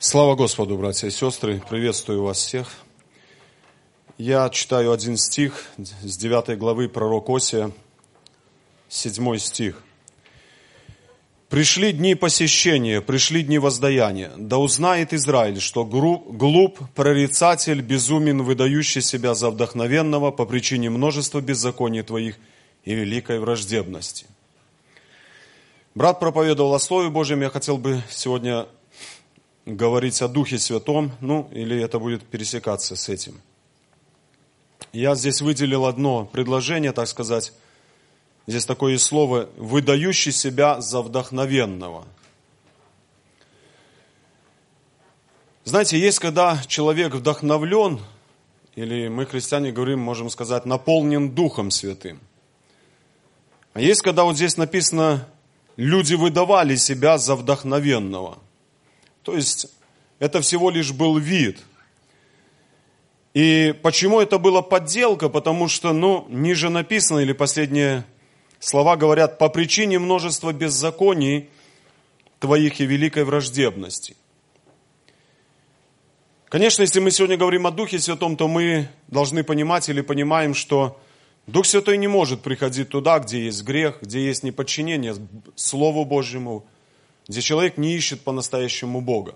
Слава Господу, братья и сестры, приветствую вас всех. Я читаю один стих с 9 главы пророк Осия, 7 стих. «Пришли дни посещения, пришли дни воздаяния, да узнает Израиль, что глуп прорицатель, безумен, выдающий себя за вдохновенного по причине множества беззаконий твоих и великой враждебности». Брат проповедовал о Слове Божьем, я хотел бы сегодня говорить о Духе Святом, или это будет пересекаться с этим. Я здесь выделил одно предложение, так сказать. Здесь такое слово «выдающий себя за вдохновенного». Знаете, есть когда человек вдохновлен, или мы, христиане, говорим, можем сказать, наполнен Духом Святым. А есть когда вот здесь написано, люди выдавали себя за вдохновенного. То есть, это всего лишь был вид. И почему это была подделка? Потому что, ниже написано, или последние слова говорят, по причине множества беззаконий твоих и великой враждебности. Конечно, если мы сегодня говорим о Духе Святом, то мы должны понимать или понимаем, что Дух Святой не может приходить туда, где есть грех, где есть неподчинение Слову Божьему, где человек не ищет по-настоящему Бога.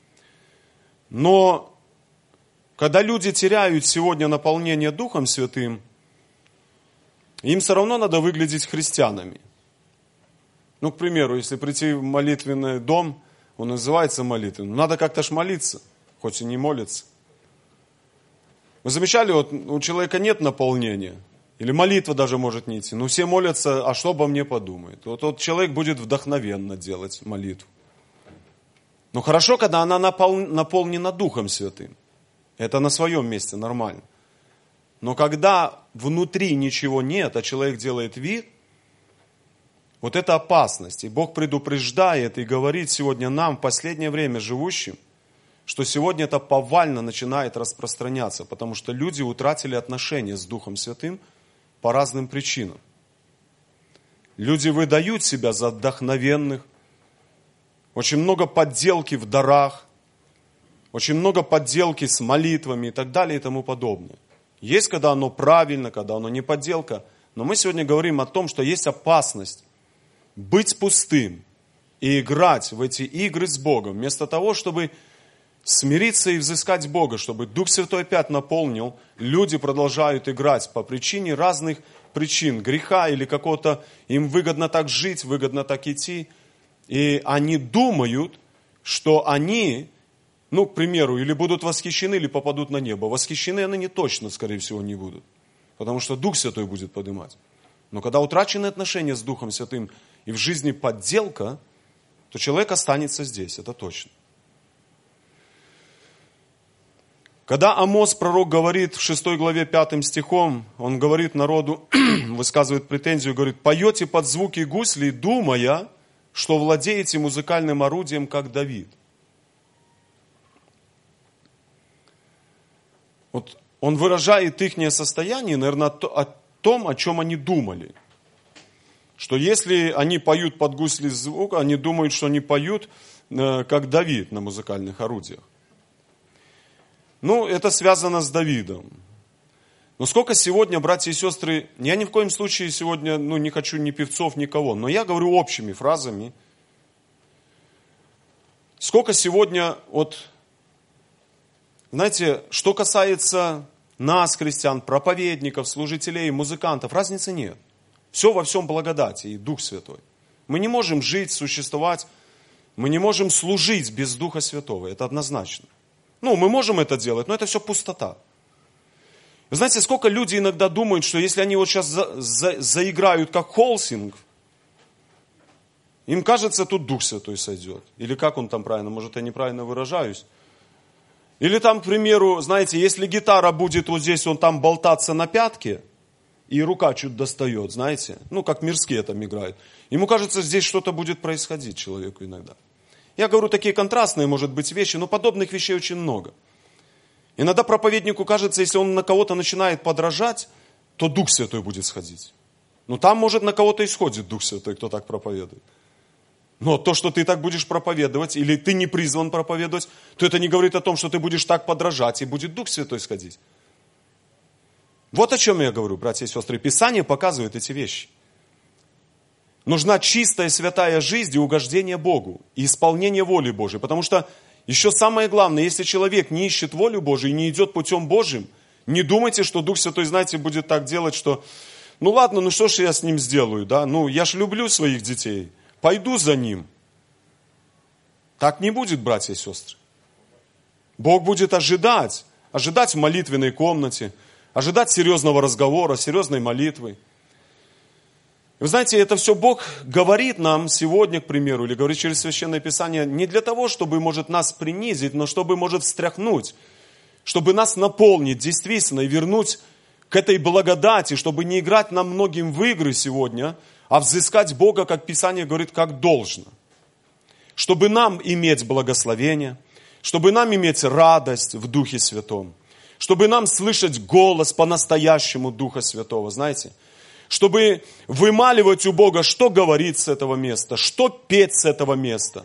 Но когда люди теряют сегодня наполнение Духом Святым, им все равно надо выглядеть христианами. К примеру, если прийти в молитвенный дом, он называется молитвенным, надо как-то ж молиться, хоть и не молиться. Вы замечали, у человека нет наполнения, или молитва даже может не идти, но все молятся, а что обо мне подумают? Вот человек будет вдохновенно делать молитву. Но хорошо, когда она наполнена Духом Святым. Это на своем месте нормально. Но когда внутри ничего нет, а человек делает вид, вот это опасность. И Бог предупреждает и говорит сегодня нам, в последнее время живущим, что сегодня это повально начинает распространяться, потому что люди утратили отношения с Духом Святым по разным причинам. Люди выдают себя за вдохновенных, очень много подделки в дарах, очень много подделки с молитвами и так далее и тому подобное. Есть, когда оно правильно, когда оно не подделка. Но мы сегодня говорим о том, что есть опасность быть пустым и играть в эти игры с Богом, вместо того, чтобы смириться и взыскать Бога, чтобы Дух Святой опять наполнил, люди продолжают играть по причине разных причин, греха или какого-то, им выгодно так жить, выгодно так идти. И они думают, что они, к примеру, или будут восхищены, или попадут на небо. Восхищены они точно, скорее всего, не будут. Потому что Дух Святой будет поднимать. Но когда утрачены отношения с Духом Святым и в жизни подделка, то человек останется здесь, это точно. Когда Амос, пророк, говорит в 6 главе 5 стихом, он говорит народу, высказывает претензию, говорит, поете под звуки гуслей, думая, что владеете музыкальным орудием, как Давид. Вот он выражает их состояние, наверное, о том, о чем они думали. Что если они поют под гусли звук, они думают, что они поют, как Давид на музыкальных орудиях. Это связано с Давидом. Но сколько сегодня, братья и сестры, я ни в коем случае сегодня, не хочу ни певцов, никого, но я говорю общими фразами. Сколько сегодня, знаете, что касается нас, христиан, проповедников, служителей, музыкантов, разницы нет. Все во всем благодати и Дух Святой. Мы не можем жить, существовать, мы не можем служить без Духа Святого, это однозначно. Мы можем это делать, но это все пустота. Вы знаете, сколько люди иногда думают, что если они сейчас заиграют как Холсинг, им кажется, тут Дух Святой сойдет. Или как он там правильно, может, я неправильно выражаюсь. Или там, к примеру, знаете, если гитара будет вот здесь, он там болтаться на пятке, и рука чуть достает, знаете, как мирские там играют. Ему кажется, здесь что-то будет происходить человеку иногда. Я говорю такие контрастные, может быть, вещи, но подобных вещей очень много. Иногда проповеднику кажется, если он на кого-то начинает подражать, то Дух Святой будет сходить. Там, может, на кого-то исходит Дух Святой, кто так проповедует. Но то, что ты так будешь проповедовать, или ты не призван проповедовать, то это не говорит о том, что ты будешь так подражать, и будет Дух Святой сходить. Вот о чем я говорю, братья и сестры. Писание показывает эти вещи. Нужна чистая, святая жизнь и угождение Богу, и исполнение воли Божией. Потому что еще самое главное, если человек не ищет волю Божию и не идет путем Божьим, не думайте, что Дух Святой, знаете, будет так делать, что, ну ладно, ну что ж я с ним сделаю, да? Ну я ж люблю своих детей, пойду за ним. Так не будет, братья и сестры. Бог будет ожидать в молитвенной комнате, ожидать серьезного разговора, серьезной молитвы. Вы знаете, это все Бог говорит нам сегодня, к примеру, или говорит через Священное Писание, не для того, чтобы, может, нас принизить, но чтобы, может, встряхнуть, чтобы нас наполнить действительно и вернуть к этой благодати, чтобы не играть нам многим в игры сегодня, а взыскать Бога, как Писание говорит, как должно. Чтобы нам иметь благословение, чтобы нам иметь радость в Духе Святом, чтобы нам слышать голос по-настоящему Духа Святого, знаете, чтобы вымаливать у Бога, что говорить с этого места, что петь с этого места.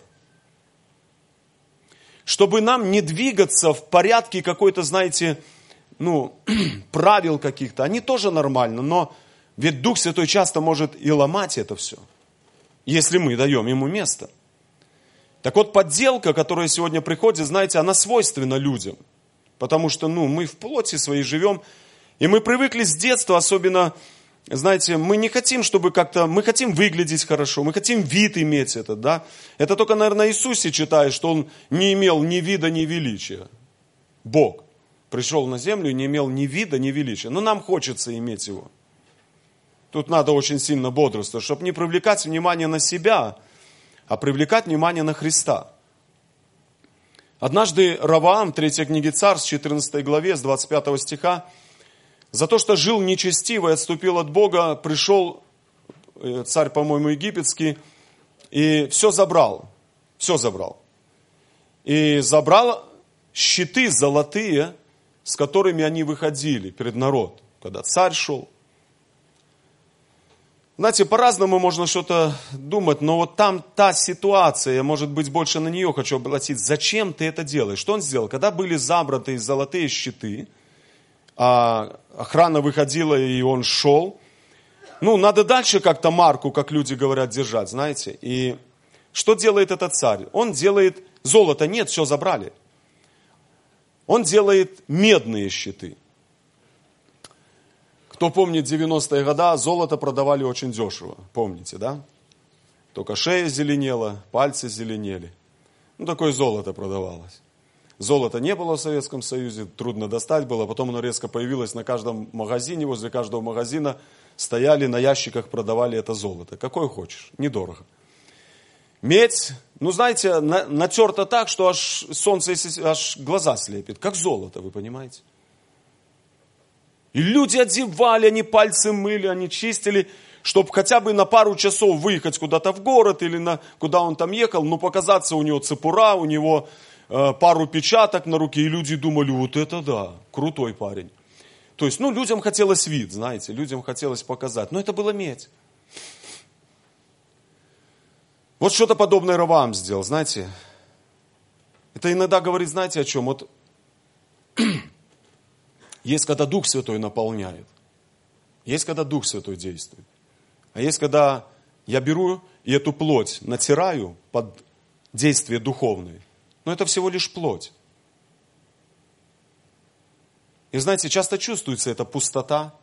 Чтобы нам не двигаться в порядке какой-то, знаете, правил каких-то. Они тоже нормально, но ведь Дух Святой часто может и ломать это все, если мы даем Ему место. Так вот, подделка, которая сегодня приходит, знаете, она свойственна людям. Потому что, мы в плоти своей живем, и мы привыкли с детства, особенно, знаете, мы не хотим, чтобы как-то, мы хотим выглядеть хорошо, мы хотим вид иметь этот, да. Это только, наверное, Иисусе читаешь, что Он не имел ни вида, ни величия. Бог пришел на землю и не имел ни вида, ни величия. Но нам хочется иметь Его. Тут надо очень сильно бодрствовать, чтобы не привлекать внимание на себя, а привлекать внимание на Христа. Однажды Раваам, 3 книги Царств, 14 главе, с 25 стиха, за то, что жил нечестиво и отступил от Бога, пришел царь, по-моему, египетский, и все забрал. Все забрал. И забрал щиты золотые, с которыми они выходили перед народ, когда царь шел. Знаете, по-разному можно что-то думать, но вот там та ситуация, я, может быть, больше на нее хочу обратить. Зачем ты это делаешь? Что он сделал? Когда были забраны золотые щиты, а охрана выходила, и он шел, надо дальше как-то марку, как люди говорят, держать, знаете. И что делает этот царь? Он делает, золота нет, все забрали. Он делает медные щиты. Кто помнит 90-е годы, золото продавали очень дешево. Помните, да? Только шея зеленела, пальцы зеленели. Такое золото продавалось. Золота не было в Советском Союзе, трудно достать было. Потом оно резко появилось на каждом магазине. Возле каждого магазина стояли, на ящиках продавали это золото. Какое хочешь, недорого. Медь, знаете, натерто так, что аж солнце аж глаза слепит. Как золото, вы понимаете? И люди одевали, они пальцы мыли, они чистили, чтобы хотя бы на пару часов выехать куда-то в город или куда он там ехал, показаться у него цепура, у него пару печаток на руке. И люди думали, вот это да, крутой парень. То есть, людям хотелось вид, знаете, людям хотелось показать. Но это было медь. Вот что-то подобное Раваам сделал, знаете. Это иногда говорит, знаете, о чем? Вот есть, когда Дух Святой наполняет. Есть, когда Дух Святой действует. А есть, когда я беру и эту плоть натираю под действие духовное. Но это всего лишь плоть. И знаете, часто чувствуется эта пустота.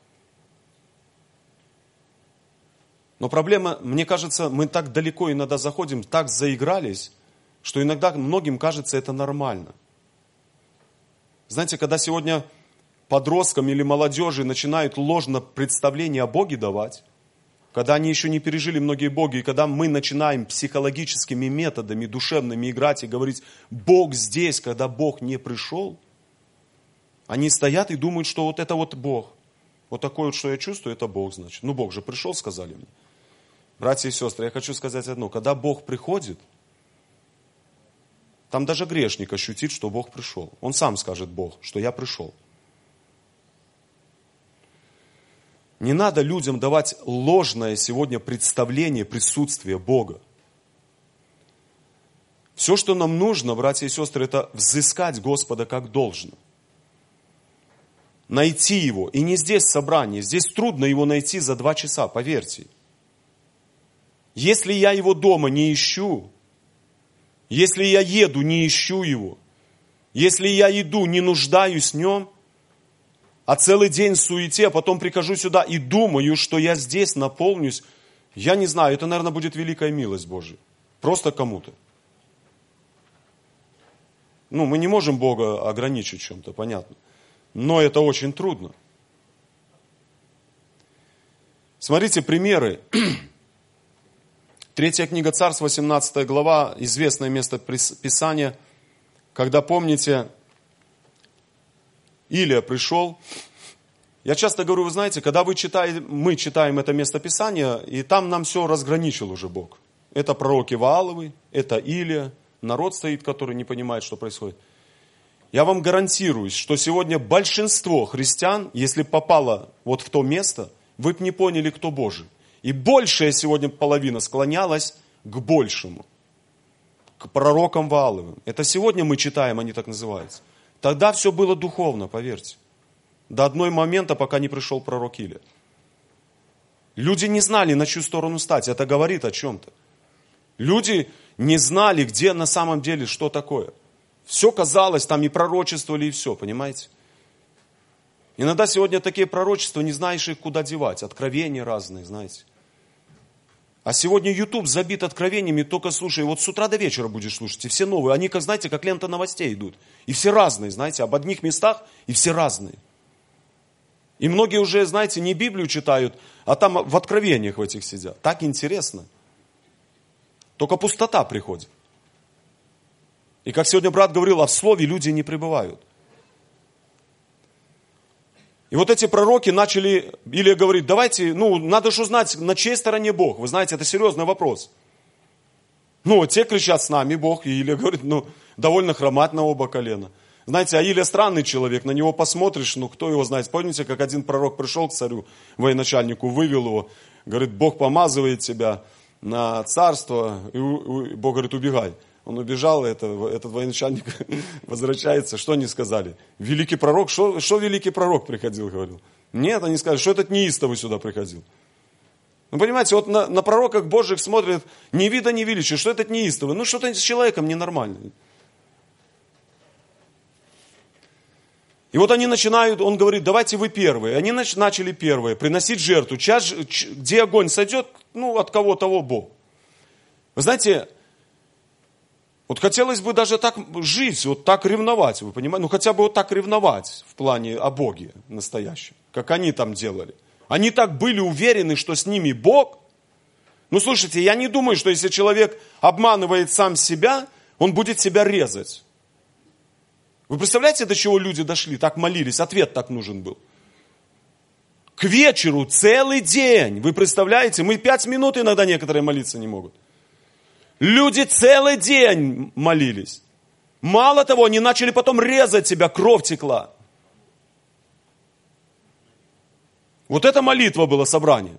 Но проблема, мне кажется, мы так далеко иногда заходим, так заигрались, что иногда многим кажется это нормально. Знаете, когда сегодня подросткам или молодежи начинают ложно представление о Боге давать, когда они еще не пережили многие боги, и когда мы начинаем психологическими методами, душевными играть и говорить, Бог здесь, когда Бог не пришел, они стоят и думают, что вот это вот Бог. Вот такое вот, что я чувствую, это Бог, значит. Бог же пришел, сказали мне. Братья и сестры, я хочу сказать одно. Когда Бог приходит, там даже грешник ощутит, что Бог пришел. Он сам скажет, Бог, что я пришел. Не надо людям давать ложное сегодня представление присутствия Бога. Все, что нам нужно, братья и сестры, это взыскать Господа как должно. Найти Его. И не здесь собрание. Здесь трудно Его найти за 2 часа, поверьте. Если я Его дома не ищу, если я еду, не ищу Его, если я иду, не нуждаюсь в Нем, а целый день в суете, а потом прихожу сюда и думаю, что я здесь наполнюсь, я не знаю, это, наверное, будет великая милость Божия. Просто кому-то. Мы не можем Бога ограничить в чем-то, понятно. Но это очень трудно. Смотрите примеры. 3 книга Царств, 18 глава, известное место Писания, когда, помните, Илия пришел. Я часто говорю, вы знаете, когда мы читаем это место Писания, и там нам все разграничил уже Бог. Это пророки Вааловы, это Илия, народ стоит, который не понимает, что происходит. Я вам гарантирую, что сегодня большинство христиан, если попало вот в то место, вы бы не поняли, кто Божий. И большая сегодня половина склонялась к большему, к пророкам Вааловым. Это сегодня мы читаем, они так называются. Тогда все было духовно, поверьте. До одного момента, пока не пришел пророк Илия. Люди не знали, на чью сторону стать. Это говорит о чем-то. Люди не знали, где на самом деле, что такое. Все казалось, там и пророчествовали, и все, понимаете? Иногда сегодня такие пророчества, не знаешь их куда девать. Откровения разные, знаете. А сегодня YouTube забит откровениями, только слушай, вот с утра до вечера будешь слушать, и все новые. Они, как знаете, как лента новостей идут. И все разные, знаете, об одних местах, и все разные. И многие уже, знаете, не Библию читают, а там в откровениях в этих сидят. Так интересно. Только пустота приходит. И как сегодня брат говорил, а в слове люди не пребывают. И вот эти пророки начали, Илия говорит, давайте, надо же узнать, на чьей стороне Бог. Вы знаете, это серьезный вопрос. Те кричат с нами Бог, и Илия говорит, довольно хромать на оба колена. Знаете, а Илия странный человек, на него посмотришь, кто его знает. Помните, как один пророк пришел к царю, военачальнику, вывел его, говорит, Бог помазывает тебя на царство, и Бог говорит, убегай. Он убежал, этот военачальник возвращается. Что они сказали? Великий пророк? Что великий пророк приходил, говорил? Нет, они сказали, что этот неистовый сюда приходил. Понимаете, вот на пророках Божьих смотрят ни вида, ни величия. Что этот неистовый? Что-то с человеком ненормально. И вот они начинают, он говорит, давайте вы первые. Они начали первые, приносить жертву. Где огонь сойдет, от кого того Бог. Вы знаете, вот хотелось бы даже так жить, вот так ревновать, вы понимаете? Хотя бы вот так ревновать в плане о Боге настоящем, как они там делали. Они так были уверены, что с ними Бог. Слушайте, я не думаю, что если человек обманывает сам себя, он будет себя резать. Вы представляете, до чего люди дошли, так молились, ответ так нужен был. К вечеру целый день, вы представляете, мы 5 минут иногда некоторые молиться не могут. Люди целый день молились. Мало того, они начали потом резать себя, кровь текла. Вот это молитва была, собрание.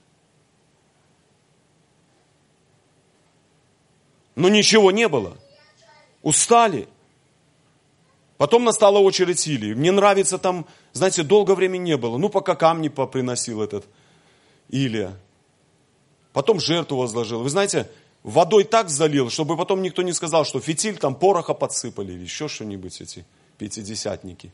Но ничего не было. Устали. Потом настала очередь Илии. Мне нравится там, знаете, долго времени не было. Пока камни поприносил этот Илия. Потом жертву возложил. Вы знаете, водой так залил, чтобы потом никто не сказал, что фитиль там пороха подсыпали или еще что-нибудь, эти пятидесятники.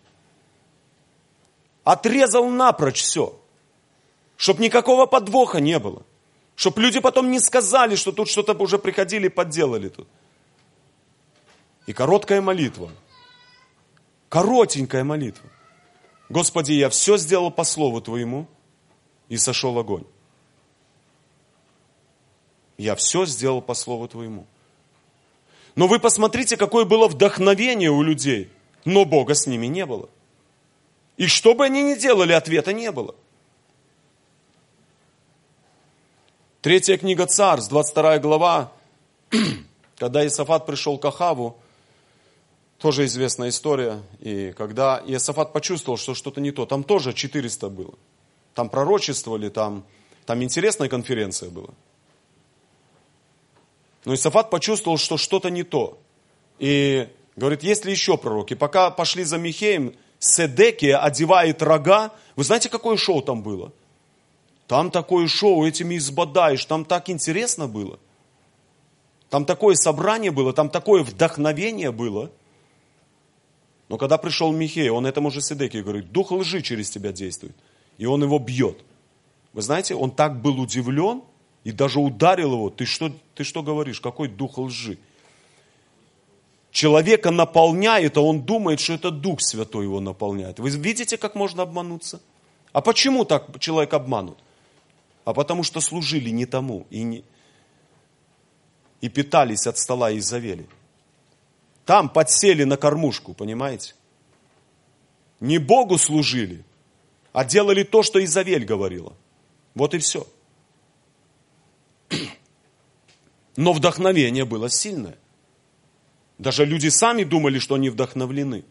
Отрезал напрочь все. Чтоб никакого подвоха не было. Чтоб люди потом не сказали, что тут что-то уже приходили и подделали тут. И короткая молитва. Коротенькая молитва. Господи, я все сделал по слову Твоему, и сошел огонь. Я все сделал по слову Твоему. Но вы посмотрите, какое было вдохновение у людей. Но Бога с ними не было. И что бы они ни делали, ответа не было. 3 книга Царств, 22 глава, когда Иосафат пришел к Ахаву, тоже известная история. И когда Иосафат почувствовал, что что-то не то, там тоже 400 было. Там пророчествовали, там интересная конференция была. Но Иосафат почувствовал, что что-то не то. И говорит, есть ли еще пророки? Пока пошли за Михеем, Седекия одевает рога. Вы знаете, какое шоу там было? Там такое шоу, этими избадаешь, там так интересно было. Там такое собрание было, там такое вдохновение было. Но когда пришел Михей, он этому же Седекию говорит, дух лжи через тебя действует. И он его бьет. Вы знаете, он так был удивлен и даже ударил его. Ты что говоришь? Какой дух лжи? Человека наполняет, а он думает, что это Дух Святой его наполняет. Вы видите, как можно обмануться? А почему так человек обманут? А потому что служили не тому и питались от стола Изавели. Там подсели на кормушку, понимаете? Не Богу служили, а делали то, что Изавель говорила. Вот и все. Но вдохновение было сильное. Даже люди сами думали, что они вдохновлены.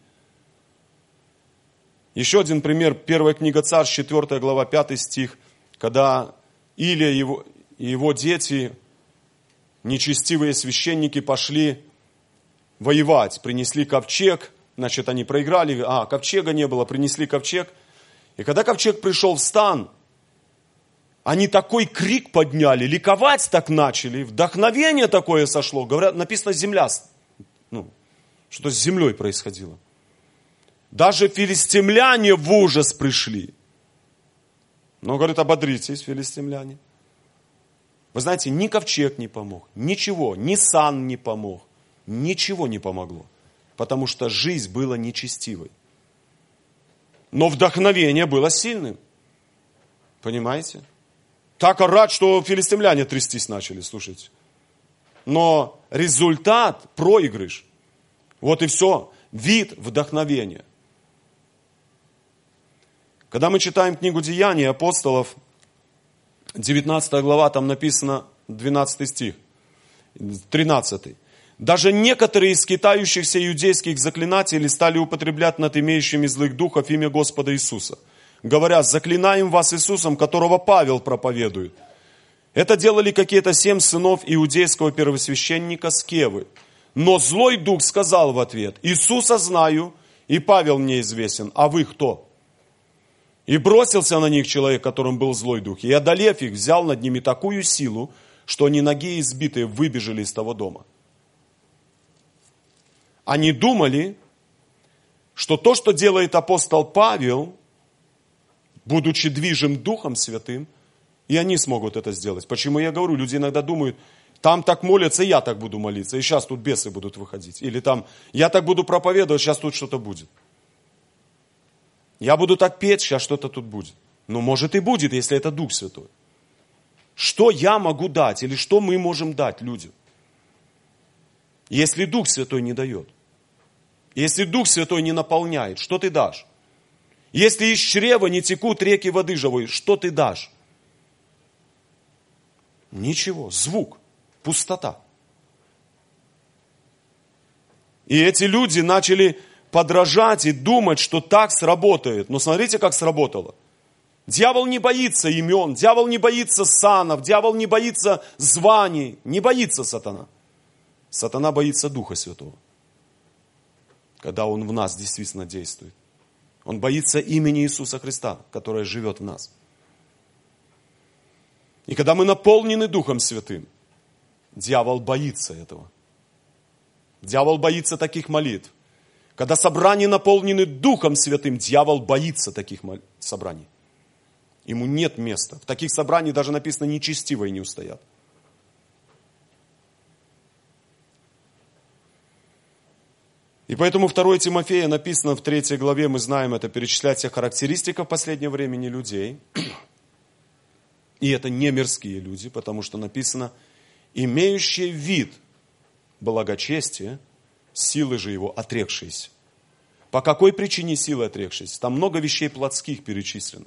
Еще один пример. Первая книга Царств, 4 глава, 5 стих. Когда Илия и его дети, нечестивые священники, пошли воевать. Принесли ковчег. Значит, они проиграли. Ковчега не было. Принесли ковчег. И когда ковчег пришел в стан, они такой крик подняли, ликовать так начали. Вдохновение такое сошло. Говорят, написано, земля. Что с землей происходило. Даже филистимляне в ужас пришли. Но, говорит, ободритесь, филистимляне. Вы знаете, ни ковчег не помог, ничего, ни сан не помог, ничего не помогло. Потому что жизнь была нечестивой. Но вдохновение было сильным. Понимаете? Так орать, что филистимляне трястись начали, слушайте. Но результат, проигрыш. Вот и все. Вид вдохновения. Когда мы читаем книгу Деяний апостолов, 19 глава, там написано 12 стих, 13. Даже некоторые из скитающихся иудейских заклинателей стали употреблять над имеющими злых духов имя Господа Иисуса, говоря, заклинаем вас Иисусом, которого Павел проповедует. Это делали какие-то 7 сынов иудейского первосвященника Скевы. Но злой дух сказал в ответ, Иисуса знаю, и Павел мне известен, а вы кто? И бросился на них человек, которым был злой дух, и, одолев их, взял над ними такую силу, что они ноги избитые выбежали из того дома. Они думали, что то, что делает апостол Павел, будучи движим Духом Святым, и они смогут это сделать. Почему я говорю, люди иногда думают, там так молятся, и я так буду молиться, и сейчас тут бесы будут выходить. Или там, я так буду проповедовать, сейчас тут что-то будет. Я буду так петь, сейчас что-то тут будет. Ну, может и будет, если это Дух Святой. Что я могу дать, или что мы можем дать людям? Если Дух Святой не дает. Если Дух Святой не наполняет, что ты дашь? Если из чрева не текут реки воды живой, что ты дашь? Ничего, звук, пустота. И эти люди начали подражать и думать, что так сработает. Но смотрите, как сработало. Дьявол не боится имен, дьявол не боится санов, дьявол не боится званий, не боится сатана. Сатана боится Духа Святого, когда он в нас действительно действует. Он боится имени Иисуса Христа, которое живет в нас. И когда мы наполнены Духом Святым, дьявол боится этого. Дьявол боится таких молитв. Когда собрания наполнены Духом Святым, дьявол боится таких собраний. Ему нет места. В таких собраниях даже написано, нечестивые не устоят. И поэтому 2 Тимофея написано в 3 главе, мы знаем это, перечислять все характеристики в последнее время людей. И это не мирские люди, потому что написано, имеющие вид благочестия, силы же его отрекшиеся. По какой причине силы отрекшиеся? Там много вещей плотских перечислено.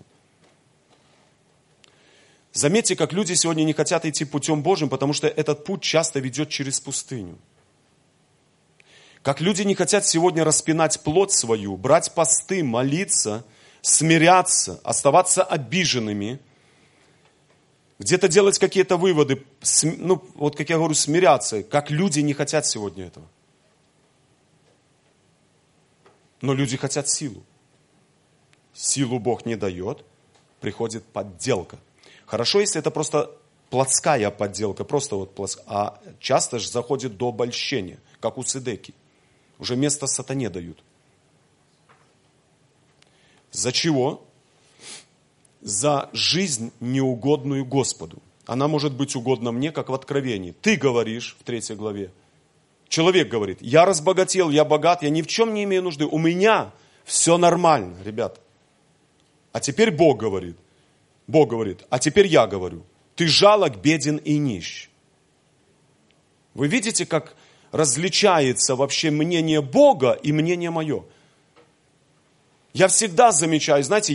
Заметьте, как люди сегодня не хотят идти путем Божьим, потому что этот путь часто ведет через пустыню. Как люди не хотят сегодня распинать плоть свою, брать посты, молиться, смиряться, оставаться обиженными. где-то делать какие-то выводы, ну, вот как я говорю, смиряться, как люди не хотят сегодня этого. Но люди хотят силу. Силу Бог не дает, приходит подделка. Хорошо, если это просто плотская подделка, просто вот плотская, а часто же заходит до обольщения, как у Цидеки. Уже место сатане дают. За чего? За жизнь, неугодную Господу. Она может быть угодна мне, как в Откровении. Ты говоришь в 3 главе. Человек говорит, я разбогател, я богат, я ни в чем не имею нужды. У меня все нормально, ребята. А теперь Бог говорит, а теперь я говорю, ты жалок, беден и нищ. Вы видите, как различается вообще мнение Бога и мнение мое? Я всегда замечаю, знаете,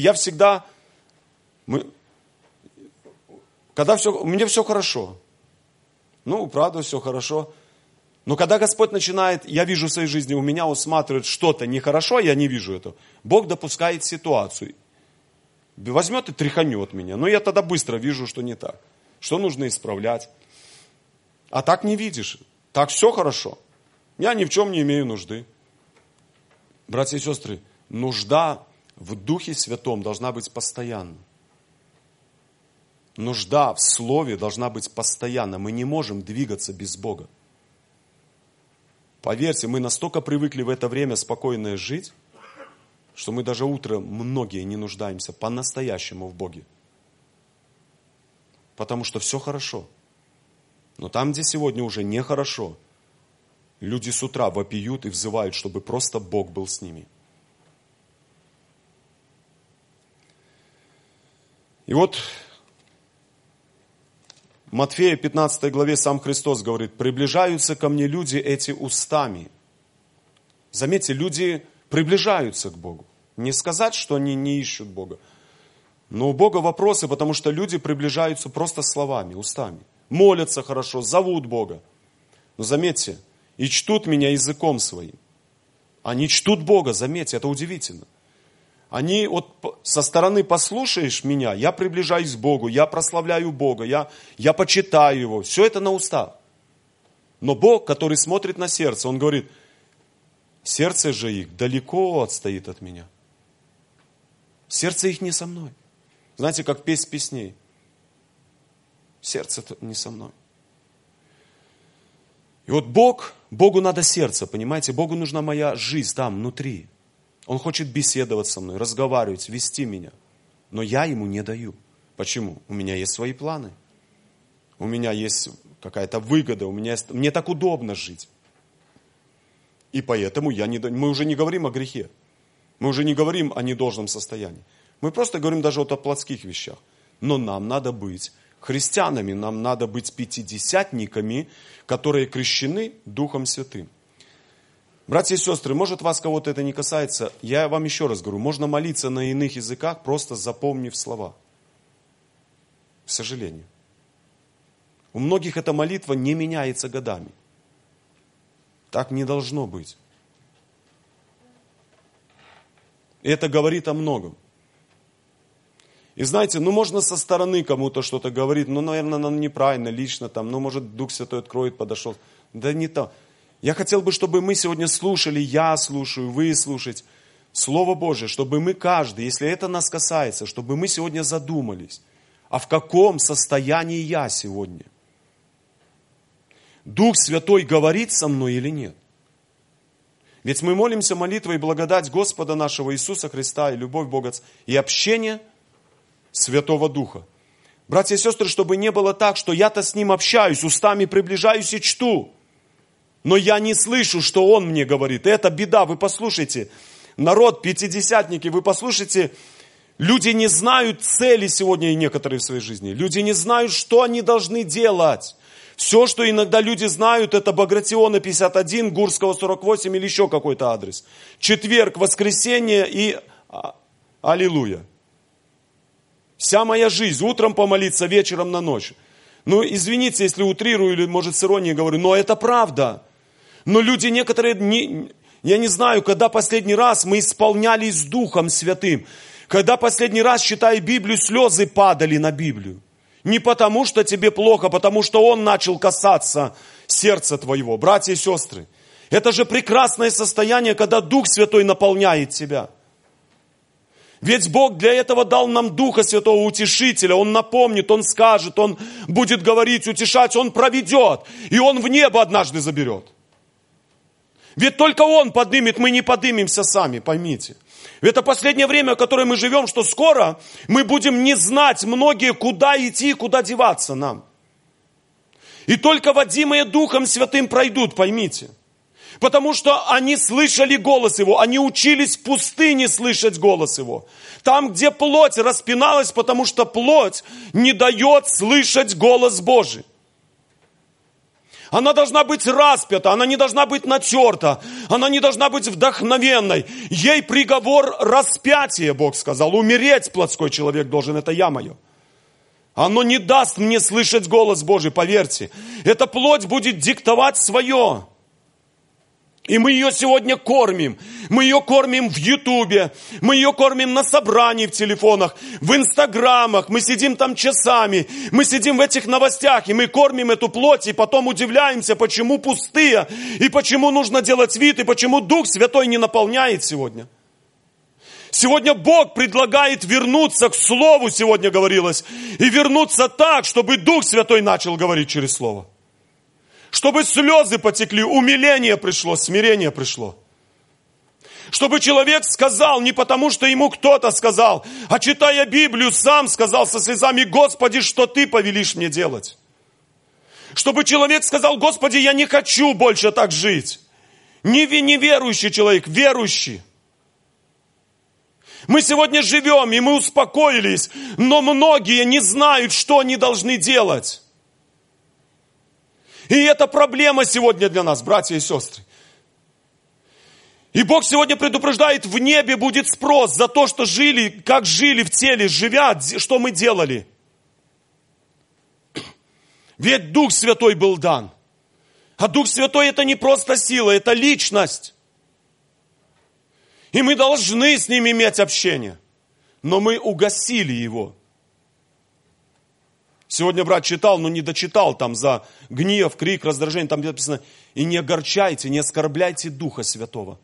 когда у меня все хорошо. Ну, правда, все хорошо. Но когда Господь начинает, я вижу в своей жизни, у меня усматривает что-то нехорошо, я не вижу этого. Бог допускает ситуацию. Возьмет и тряханет меня. Но я тогда быстро вижу, что не так. Что нужно исправлять. А так не видишь. Так все хорошо. Я ни в чем не имею нужды. Братья и сестры, нужда в Духе Святом должна быть постоянно. Нужда в Слове должна быть постоянно. Мы не можем двигаться без Бога. Поверьте, мы настолько привыкли в это время спокойно жить, что мы даже утром многие не нуждаемся по-настоящему в Боге. Потому что все хорошо. Но там, где сегодня уже нехорошо, люди с утра вопиют и взывают, чтобы просто Бог был с ними. И вот в Матфея 15 главе сам Христос говорит, приближаются ко мне люди эти устами. Заметьте, люди приближаются к Богу. Не сказать, что они не ищут Бога. Но у Бога вопросы, потому что люди приближаются просто словами, устами. Молятся хорошо, зовут Бога. Но заметьте, и чтут меня языком своим. Они чтут Бога, заметьте, это удивительно. Они вот со стороны послушаешь меня, я приближаюсь к Богу, я прославляю Бога, я почитаю Его. Все это на устах. Но Бог, который смотрит на сердце, Он говорит, сердце же их далеко отстоит от меня. Сердце их не со мной. Знаете, как песнь песней. Сердце не со мной. И вот Богу надо сердце, понимаете? Богу нужна моя жизнь там, внутри. Он хочет беседовать со мной, разговаривать, вести меня. Но я ему не даю. Почему? У меня есть свои планы. У меня есть какая-то выгода. Мне так удобно жить. И поэтому мы уже не говорим о грехе. Мы уже не говорим о недолжном состоянии. Мы просто говорим даже вот о плотских вещах. Но нам надо быть христианами, нам надо быть пятидесятниками, которые крещены Духом Святым. Братья и сестры, может вас кого-то это не касается, я вам еще раз говорю, можно молиться на иных языках, просто запомнив слова. К сожалению. У многих эта молитва не меняется годами. Так не должно быть. И это говорит о многом. И знаете, можно со стороны кому-то что-то говорить, наверное, неправильно, лично там, может, Дух Святой откроет, подошел. Да не то. Я хотел бы, чтобы мы сегодня слушали, я слушаю, вы слушаете Слово Божие, чтобы мы каждый, если это нас касается, чтобы мы сегодня задумались, а в каком состоянии я сегодня? Дух Святой говорит со мной или нет? Ведь мы молимся молитвой благодать Господа нашего Иисуса Христа и любовь Бога и общение Святого Духа. Братья и сестры, чтобы не было так, что я-то с Ним общаюсь, устами приближаюсь и чту, но я не слышу, что Он мне говорит. Это беда, вы послушайте. Народ, пятидесятники, вы послушайте. Люди не знают цели сегодня и некоторые в своей жизни. Люди не знают, что они должны делать. Все, что иногда люди знают, это Багратиона 51, Гурского 48 или еще какой-то адрес. Четверг, воскресенье и аллилуйя. Вся моя жизнь, утром помолиться, вечером на ночь. Извините, если утрирую или, может, с иронией говорю, но это правда. Но люди некоторые, я не знаю, когда последний раз мы исполнялись Духом Святым. Когда последний раз, читая Библию, слезы падали на Библию. Не потому, что тебе плохо, потому что Он начал касаться сердца твоего. Братья и сестры, это же прекрасное состояние, когда Дух Святой наполняет тебя. Ведь Бог для этого дал нам Духа Святого Утешителя. Он напомнит, Он скажет, Он будет говорить, утешать, Он проведет. И Он в небо однажды заберет. Ведь только Он поднимет, мы не поднимемся сами, поймите. Это последнее время, в которое мы живем, что скоро мы будем не знать многие, куда идти, куда деваться нам. И только водимые Духом Святым пройдут, поймите. Потому что они слышали голос Его, они учились в пустыне слышать голос Его. Там, где плоть распиналась, потому что плоть не дает слышать голос Божий. Она должна быть распята, она не должна быть натерта, она не должна быть вдохновенной. Ей приговор распятия, Бог сказал. Умереть плотской человек должен, это я мое. Оно не даст мне слышать голос Божий, поверьте. Эта плоть будет диктовать свое. И мы ее сегодня кормим. Мы ее кормим в Ютубе, мы ее кормим на собрании в телефонах, в инстаграмах, мы сидим там часами, мы сидим в этих новостях, и мы кормим эту плоть, и потом удивляемся, почему пустые, и почему нужно делать вид, и почему Дух Святой не наполняет сегодня. Сегодня Бог предлагает вернуться к Слову, сегодня говорилось, и вернуться так, чтобы Дух Святой начал говорить через Слово. Чтобы слезы потекли, умиление пришло, смирение пришло. Чтобы человек сказал не потому, что ему кто-то сказал, а читая Библию, сам сказал со слезами: Господи, что Ты повелишь мне делать? Чтобы человек сказал: Господи, я не хочу больше так жить. Не неверующий человек, верующий. Мы сегодня живем, и мы успокоились, но многие не знают, что они должны делать. И это проблема сегодня для нас, братья и сестры. И Бог сегодня предупреждает, в небе будет спрос за то, что жили, как жили в теле, живя, что мы делали. Ведь Дух Святой был дан. А Дух Святой это не просто сила, это личность. И мы должны с ним иметь общение. Но мы угасили его. Сегодня брат читал, но не дочитал там за гнев, крик, раздражение. Там написано: и не огорчайте, не оскорбляйте Духа Святого.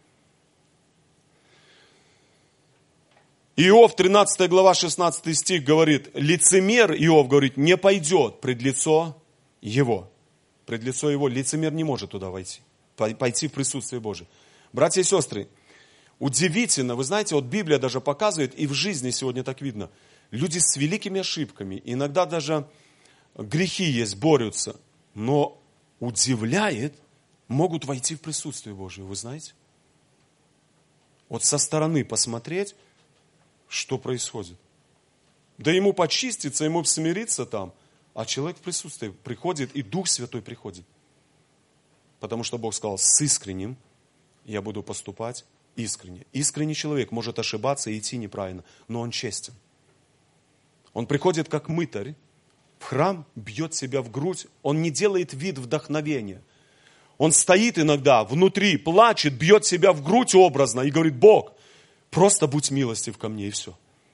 Иов, 13 глава, 16 стих говорит: лицемер, Иов говорит, не пойдет пред лицо его. Пред лицо его лицемер не может туда войти, пойти в присутствие Божие. Братья и сестры, удивительно, вы знаете, вот Библия даже показывает, и в жизни сегодня так видно, люди с великими ошибками, иногда даже грехи есть, борются, но удивляет, могут войти в присутствие Божие, вы знаете? Вот со стороны посмотреть, что происходит. Да ему почиститься, ему смириться там, а человек в присутствии приходит, и Дух Святой приходит. Потому что Бог сказал: с искренним я буду поступать искренне. Искренний человек может ошибаться и идти неправильно, но он честен. Он приходит как мытарь в храм, бьет себя в грудь, он не делает вид вдохновения. Он стоит иногда внутри, плачет, бьет себя в грудь образно и говорит: Бог, просто будь милостив ко мне, и все.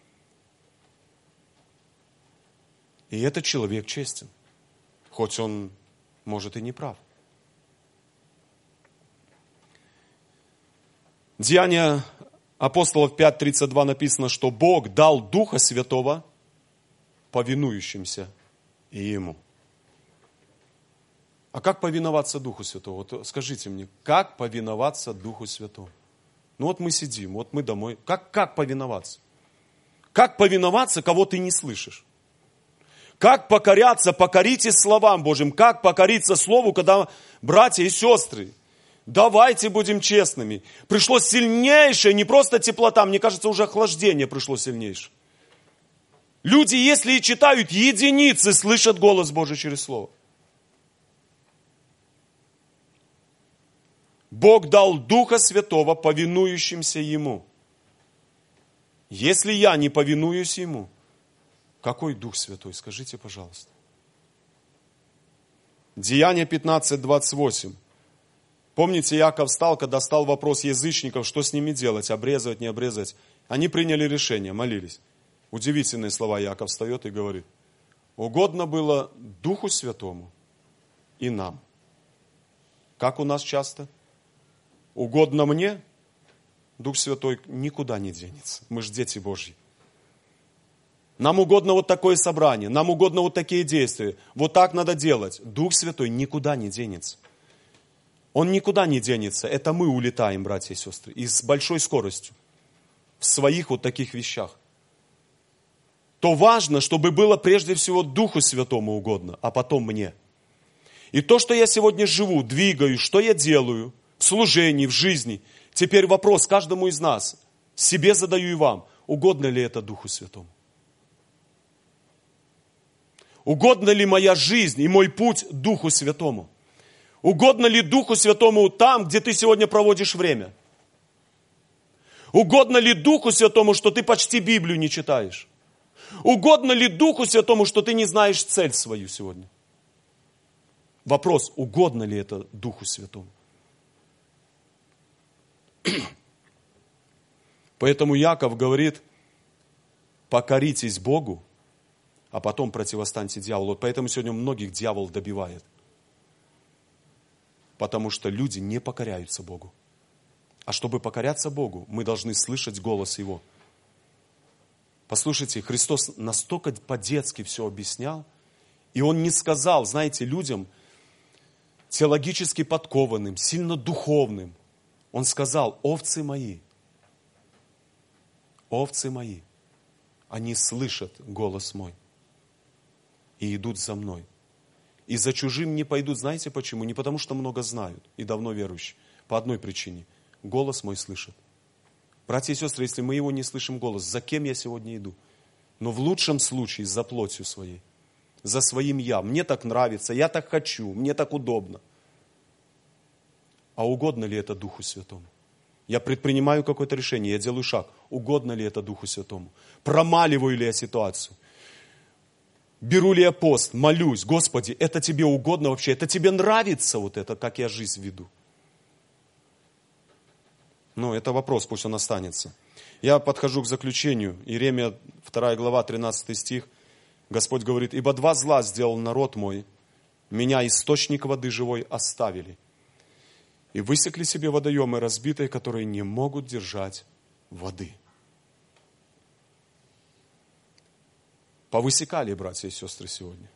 И этот человек честен, хоть он, может, и не прав. Деяния апостолов 5:32 написано, что Бог дал Духа Святого повинующимся и Ему. А как повиноваться Духу Святому? Вот скажите мне, как повиноваться Духу Святому? Ну вот мы сидим, вот мы домой. Как повиноваться? Как повиноваться, кого ты не слышишь? Как покоряться? Покоритесь словам Божьим. Как покориться Слову, когда, братья и сестры, давайте будем честными. Пришло сильнейшее, не просто теплота, мне кажется, уже охлаждение пришло сильнейшее. Люди, если и читают, единицы слышат голос Божий через Слово. Бог дал Духа Святого повинующимся Ему. Если я не повинуюсь Ему, какой Дух Святой? Скажите, пожалуйста. Деяния 15:28. Помните, Иаков встал, когда стал вопрос язычников, что с ними делать, обрезывать, не обрезать. Они приняли решение, молились. Удивительные слова, Иаков встает и говорит: угодно было Духу Святому и нам. Как у нас часто? Угодно мне, Дух Святой никуда не денется. Мы же дети Божьи. Нам угодно вот такое собрание, нам угодно вот такие действия. Вот так надо делать. Дух Святой никуда не денется. Он никуда не денется. Это мы улетаем, братья и сестры, и с большой скоростью. В своих вот таких вещах. То важно, чтобы было прежде всего Духу Святому угодно, а потом мне. И то, что я сегодня живу, двигаюсь, что я делаю в служении, в жизни, теперь вопрос каждому из нас, себе задаю и вам, угодно ли это Духу Святому? Угодно ли моя жизнь и мой путь Духу Святому? Угодно ли Духу Святому там, где ты сегодня проводишь время? Угодно ли Духу Святому, что ты почти Библию не читаешь? Угодно ли Духу Святому, что ты не знаешь цель свою сегодня? Вопрос, угодно ли это Духу Святому? Поэтому Яков говорит, покоритесь Богу, а потом противостаньте дьяволу. Вот поэтому сегодня многих дьявол добивает. Потому что люди не покоряются Богу. А чтобы покоряться Богу, мы должны слышать голос Его. Послушайте, Христос настолько по-детски все объяснял, и Он не сказал, знаете, людям, теологически подкованным, сильно духовным. Он сказал, овцы мои, они слышат голос мой и идут за мной. И за чужим не пойдут, знаете почему? Не потому, что много знают и давно верующие. По одной причине. Голос мой слышат. Братья и сестры, если мы его не слышим голос, за кем я сегодня иду? Но в лучшем случае за плотью своей. За своим я. Мне так нравится, я так хочу, мне так удобно. А угодно ли это Духу Святому? Я предпринимаю какое-то решение, я делаю шаг. Угодно ли это Духу Святому? Промаливаю ли я ситуацию? Беру ли я пост, молюсь, Господи, это тебе угодно вообще? Это тебе нравится вот это, как я жизнь веду? Ну, это вопрос, пусть он останется. Я подхожу к заключению. Иеремия 2 глава, 13 стих. Господь говорит, ибо два зла сделал народ мой, меня источник воды живой оставили. И высекли себе водоемы разбитые, которые не могут держать воды. Повысекали, братья и сестры, сегодня.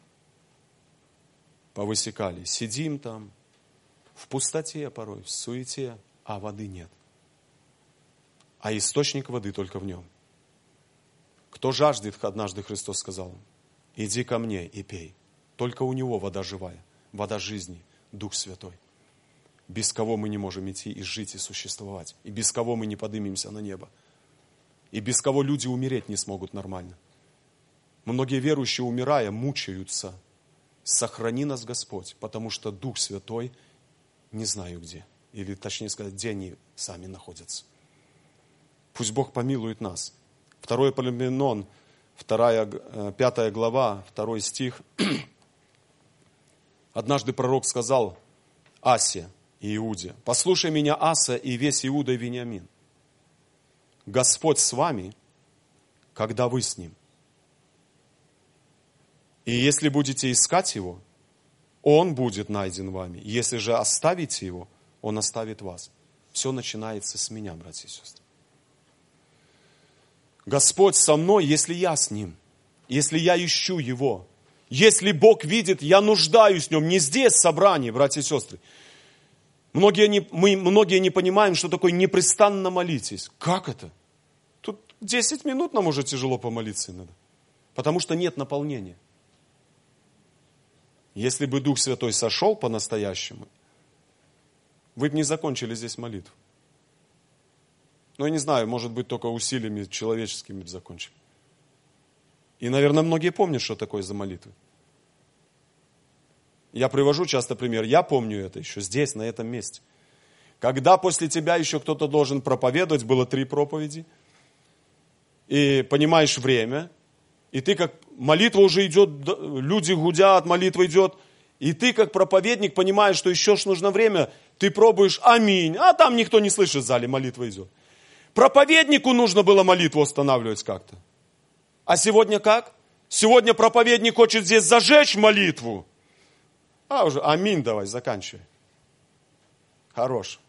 Повысекали. Сидим там, в пустоте порой, в суете, а воды нет. А источник воды только в нем. Кто жаждет, однажды Христос сказал, иди ко мне и пей. Только у него вода живая, вода жизни, Дух Святой. Без кого мы не можем идти и жить, и существовать. И без кого мы не поднимемся на небо. И без кого люди умереть не смогут нормально. Многие верующие, умирая, мучаются. Сохрани нас, Господь, потому что Дух Святой не знаю где. Или точнее сказать, где они сами находятся. Пусть Бог помилует нас. 2 Паралипоменон, 5 глава, 2 стих. Однажды пророк сказал Асе и Иуде, послушай меня, Аса, и весь Иуда и Вениамин. Господь с вами, когда вы с Ним. И если будете искать Его, Он будет найден вами. Если же оставите Его, Он оставит вас. Все начинается с меня, братья и сестры. Господь со мной, если я с Ним. Если я ищу Его. Если Бог видит, я нуждаюсь в Нем. Не здесь собрание, братья и сестры. Мы многие не понимаем, что такое непрестанно молитесь. Как это? Тут 10 минут нам уже тяжело помолиться иногда. Потому что нет наполнения. Если бы Дух Святой сошел по-настоящему, вы бы не закончили здесь молитву. Ну, я не знаю, может быть, только усилиями человеческими бы закончили. И, наверное, многие помнят, что такое за молитвы. Я привожу часто пример. Я помню это еще здесь, на этом месте. Когда после тебя еще кто-то должен проповедовать, было 3 проповеди, и понимаешь время, и ты как молитва уже идет, люди гудят, молитва идет, и ты как проповедник понимаешь, что еще нужно время, ты пробуешь аминь, а там никто не слышит в зале, молитва идет. Проповеднику нужно было молитву останавливать как-то. А сегодня как? Сегодня проповедник хочет здесь зажечь молитву. А уже аминь давай, заканчивай. Хорош.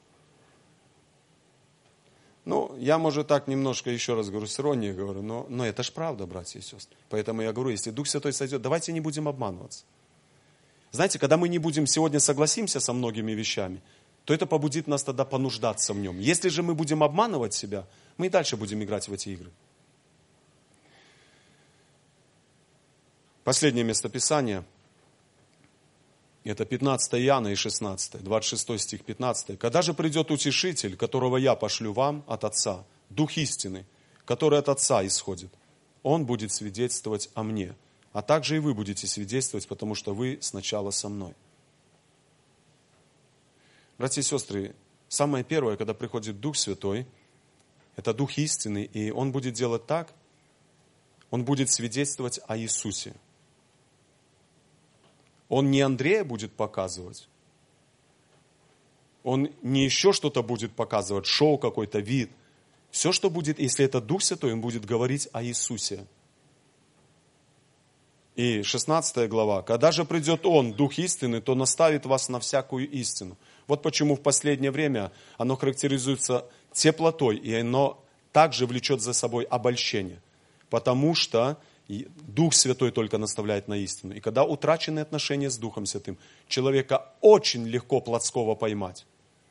Ну, я, может, так немножко, еще раз говорю, с иронией говорю, но это ж правда, братья и сестры. Поэтому я говорю, если Дух Святой сойдет, давайте не будем обманываться. Знаете, когда мы не будем сегодня согласимся со многими вещами, то это побудит нас тогда понуждаться в нем. Если же мы будем обманывать себя, мы и дальше будем играть в эти игры. Последнее местописание. Это 15 Иоанна и 16, 26 стих 15. «Когда же придет Утешитель, которого я пошлю вам от Отца, Дух истины, который от Отца исходит, Он будет свидетельствовать о мне, а также и вы будете свидетельствовать, потому что вы сначала со мной». Братья и сестры, самое первое, когда приходит Дух Святой, это Дух истины, и Он будет делать так, Он будет свидетельствовать о Иисусе. Он не Андрея будет показывать. Он не еще что-то будет показывать, шоу какой-то, вид. Все, что будет, если это Дух Святой, Он будет говорить о Иисусе. И 16 глава. «Когда же придет Он, Дух истины, то наставит вас на всякую истину». Вот почему в последнее время оно характеризуется теплотой, и оно также влечет за собой обольщение. Потому что Дух Святой только наставляет на истину. И когда утрачены отношения с Духом Святым, человека очень легко плотского поймать.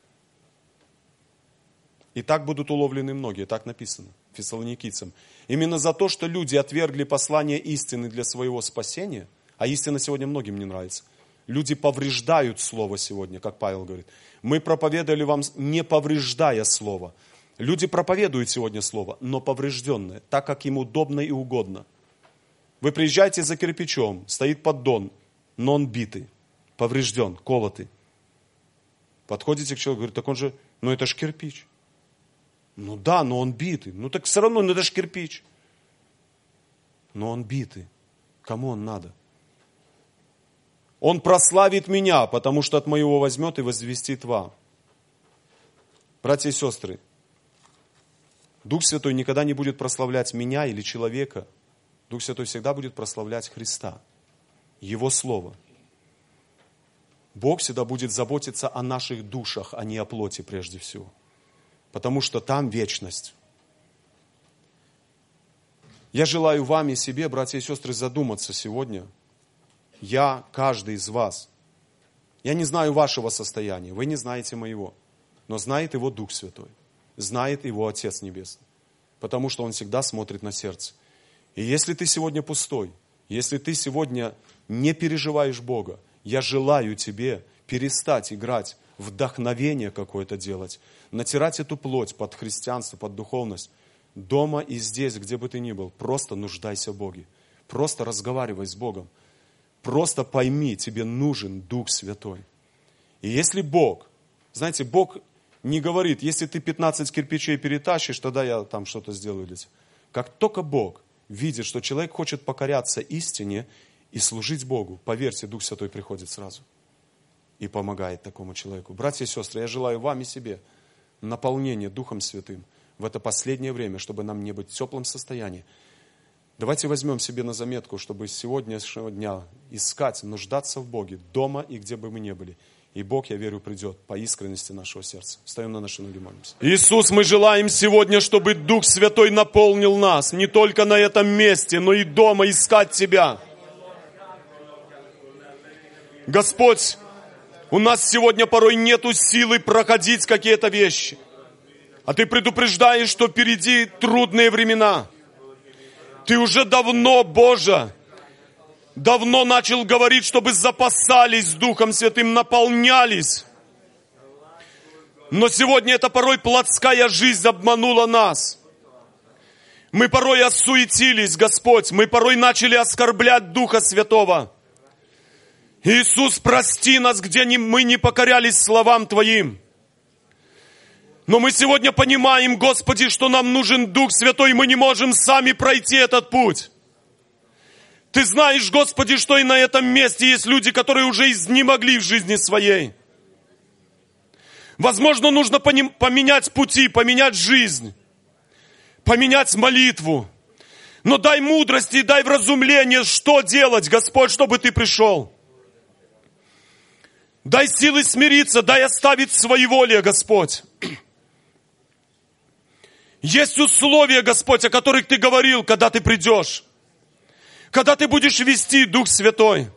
И так будут уловлены многие, так написано Фессалоникийцам. Именно за то, что люди отвергли послание истины для своего спасения, а истина сегодня многим не нравится, люди повреждают Слово сегодня, как Павел говорит. Мы проповедовали вам, не повреждая Слово. Люди проповедуют сегодня Слово, но поврежденное, так как им удобно и угодно. Вы приезжаете за кирпичом, стоит поддон, но он битый, поврежден, колотый. Подходите к человеку, говорит, так он же, ну это ж кирпич. Ну да, но он битый. Ну так все равно, ну это ж кирпич. Но он битый. Кому он надо? Он прославит меня, потому что от моего возьмет и возвестит вам. Братья и сестры, Дух Святой никогда не будет прославлять меня или человека. Дух Святой всегда будет прославлять Христа, Его Слово. Бог всегда будет заботиться о наших душах, а не о плоти прежде всего. Потому что там вечность. Я желаю вам и себе, братья и сестры, задуматься сегодня. Я, каждый из вас. Я не знаю вашего состояния, вы не знаете моего. Но знает его Дух Святой. Знает его Отец Небесный. Потому что Он всегда смотрит на сердце. И если ты сегодня пустой, если ты сегодня не переживаешь Бога, я желаю тебе перестать играть, вдохновение какое-то делать, натирать эту плоть под христианство, под духовность. Дома и здесь, где бы ты ни был, просто нуждайся в Боге. Просто разговаривай с Богом. Просто пойми, тебе нужен Дух Святой. И если Бог, знаете, Бог не говорит, если ты 15 кирпичей перетащишь, тогда я там что-то сделаю для тебя. Как только Бог видит, что человек хочет покоряться истине и служить Богу, поверьте, Дух Святой приходит сразу и помогает такому человеку. Братья и сестры, я желаю вам и себе наполнения Духом Святым в это последнее время, чтобы нам не быть в теплом состоянии. Давайте возьмем себе на заметку, чтобы с сегодняшнего дня искать, нуждаться в Боге, дома и где бы мы ни были. И Бог, я верю, придет по искренности нашего сердца. Встаем на наши ноги, молимся. Иисус, мы желаем сегодня, чтобы Дух Святой наполнил нас, не только на этом месте, но и дома искать Тебя. Господь, у нас сегодня порой нету силы проходить какие-то вещи. А Ты предупреждаешь, что впереди трудные времена. Ты уже давно, Боже, давно начал говорить, чтобы запасались Духом Святым, наполнялись. Но сегодня эта порой плотская жизнь обманула нас. Мы порой осуетились, Господь, мы порой начали оскорблять Духа Святого. Иисус, прости нас, где мы не покорялись словам Твоим. Но мы сегодня понимаем, Господи, что нам нужен Дух Святой, мы не можем сами пройти этот путь. Ты знаешь, Господи, что и на этом месте есть люди, которые уже изнемогли в жизни своей. Возможно, нужно поменять пути, поменять жизнь, поменять молитву. Но дай мудрости и дай вразумление, что делать, Господь, чтобы Ты пришел. Дай силы смириться, дай оставить своеволие, Господь. Есть условия, Господь, о которых Ты говорил, когда Ты придешь. Когда Ты будешь вести, Дух Святой.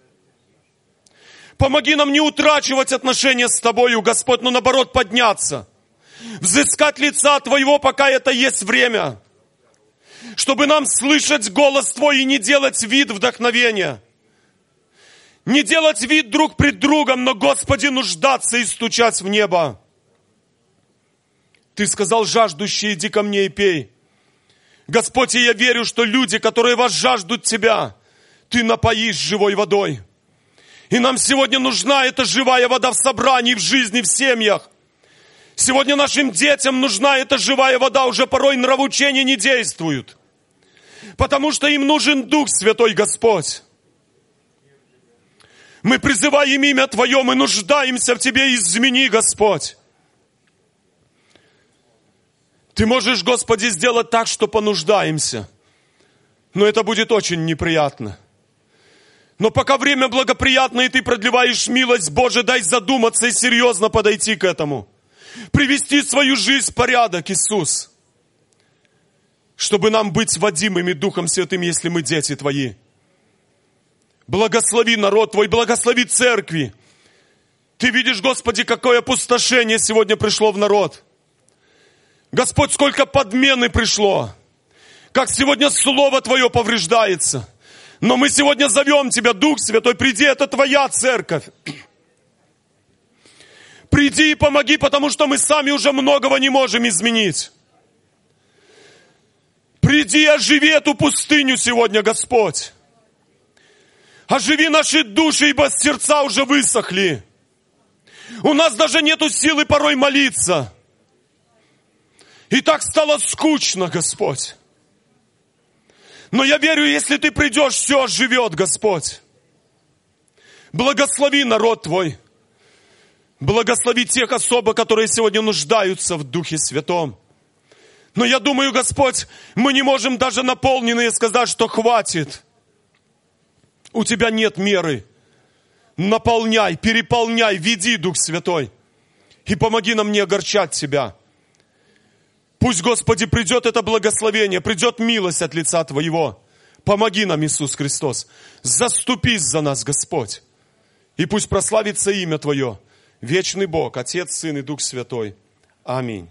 Помоги нам не утрачивать отношения с Тобою, Господь, но наоборот подняться. Взыскать лица Твоего, пока это есть время. Чтобы нам слышать голос Твой и не делать вид вдохновения. Не делать вид друг пред другом, но, Господи, нуждаться и стучать в небо. Ты сказал: жаждущий, иди ко мне и пей. Господь, и я верю, что люди, которые вас жаждут Тебя, Ты напоишь живой водой. И нам сегодня нужна эта живая вода в собрании, в жизни, в семьях. Сегодня нашим детям нужна эта живая вода. Уже порой нравоучения не действуют. Потому что им нужен Дух Святой, Господь. Мы призываем имя Твое, мы нуждаемся в Тебе, измени, Господь. Ты можешь, Господи, сделать так, что понуждаемся. Но это будет очень неприятно. Но пока время благоприятное, и Ты продлеваешь милость, Боже, дай задуматься и серьезно подойти к этому. Привести свою жизнь в порядок, Иисус. Чтобы нам быть водимыми Духом Святым, если мы дети Твои. Благослови народ Твой, благослови церкви. Ты видишь, Господи, какое опустошение сегодня пришло в народ. Господь, сколько подмены пришло. Как сегодня Слово Твое повреждается. Но мы сегодня зовем Тебя, Дух Святой, приди, это Твоя церковь. Приди и помоги, потому что мы сами уже многого не можем изменить. Приди, оживи эту пустыню сегодня, Господь. Оживи наши души, ибо сердца уже высохли. У нас даже нету силы порой молиться. И так стало скучно, Господь. Но я верю, если Ты придешь, все оживет, Господь. Благослови народ Твой. Благослови тех особо, которые сегодня нуждаются в Духе Святом. Но я думаю, Господь, мы не можем даже наполненные сказать, что хватит. У Тебя нет меры. Наполняй, переполняй, веди, Дух Святой. И помоги нам не огорчать Тебя. Пусть, Господи, придет это благословение, придет милость от лица Твоего. Помоги нам, Иисус Христос. Заступись за нас, Господь. И пусть прославится имя Твое. Вечный Бог, Отец, Сын и Дух Святой. Аминь.